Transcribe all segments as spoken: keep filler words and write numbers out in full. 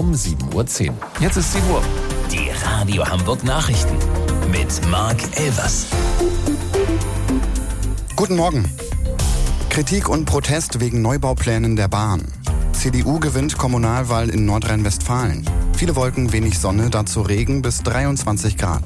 um sieben Uhr zehn. Jetzt ist sieben Uhr. Die Radio Hamburg Nachrichten mit Marc Elvers. Guten Morgen. Kritik und Protest wegen Neubauplänen der Bahn. C D U gewinnt Kommunalwahl in Nordrhein-Westfalen. Viele Wolken, wenig Sonne, dazu Regen bis dreiundzwanzig Grad.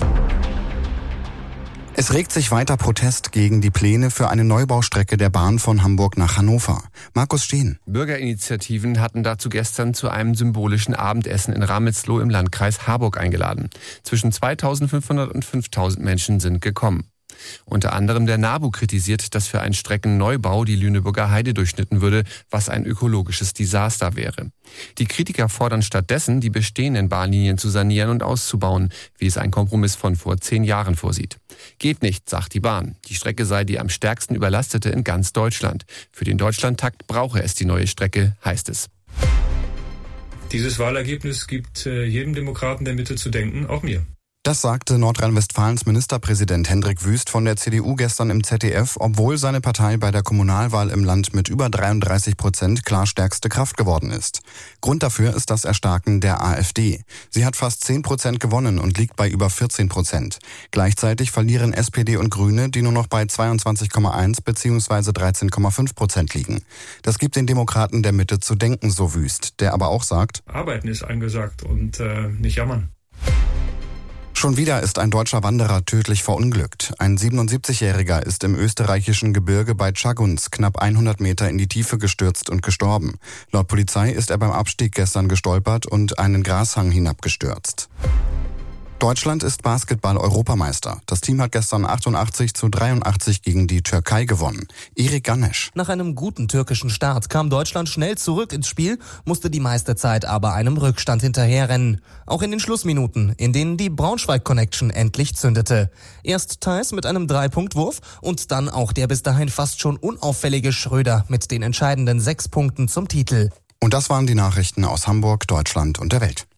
Es regt sich weiter Protest gegen die Pläne für eine Neubaustrecke der Bahn von Hamburg nach Hannover. Markus Steen. Bürgerinitiativen hatten dazu gestern zu einem symbolischen Abendessen in Ramelsloh im Landkreis Harburg eingeladen. Zwischen zweitausendfünfhundert und fünftausend Menschen sind gekommen. Unter anderem der NABU kritisiert, dass für einen Streckenneubau die Lüneburger Heide durchschnitten würde, was ein ökologisches Desaster wäre. Die Kritiker fordern stattdessen, die bestehenden Bahnlinien zu sanieren und auszubauen, wie es ein Kompromiss von vor zehn Jahren vorsieht. Geht nicht, sagt die Bahn. Die Strecke sei die am stärksten überlastete in ganz Deutschland. Für den Deutschlandtakt brauche es die neue Strecke, heißt es. Dieses Wahlergebnis gibt äh, jedem Demokraten der Mitte zu denken, auch mir. Das sagte Nordrhein-Westfalens Ministerpräsident Hendrik Wüst von der C D U gestern im Z D F, obwohl seine Partei bei der Kommunalwahl im Land mit über dreiunddreißig Prozent klar stärkste Kraft geworden ist. Grund dafür ist das Erstarken der AfD. Sie hat fast zehn Prozent gewonnen und liegt bei über vierzehn Prozent. Gleichzeitig verlieren S P D und Grüne, die nur noch bei zweiundzwanzig Komma eins bzw. dreizehn Komma fünf Prozent liegen. Das gibt den Demokraten der Mitte zu denken, so Wüst, der aber auch sagt: Arbeiten ist angesagt und äh, nicht jammern. Schon wieder ist ein deutscher Wanderer tödlich verunglückt. Ein siebenundsiebzigjähriger ist im österreichischen Gebirge bei Tschagguns knapp hundert Meter in die Tiefe gestürzt und gestorben. Laut Polizei ist er beim Abstieg gestern gestolpert und einen Grashang hinabgestürzt. Deutschland ist Basketball-Europameister. Das Team hat gestern achtundachtzig zu dreiundachtzig gegen die Türkei gewonnen. Erik Ganesch. Nach einem guten türkischen Start kam Deutschland schnell zurück ins Spiel, musste die meiste Zeit aber einem Rückstand hinterherrennen. Auch in den Schlussminuten, in denen die Braunschweig-Connection endlich zündete. Erst Theis mit einem Drei-Punkt-Wurf und dann auch der bis dahin fast schon unauffällige Schröder mit den entscheidenden sechs Punkten zum Titel. Und das waren die Nachrichten aus Hamburg, Deutschland und der Welt.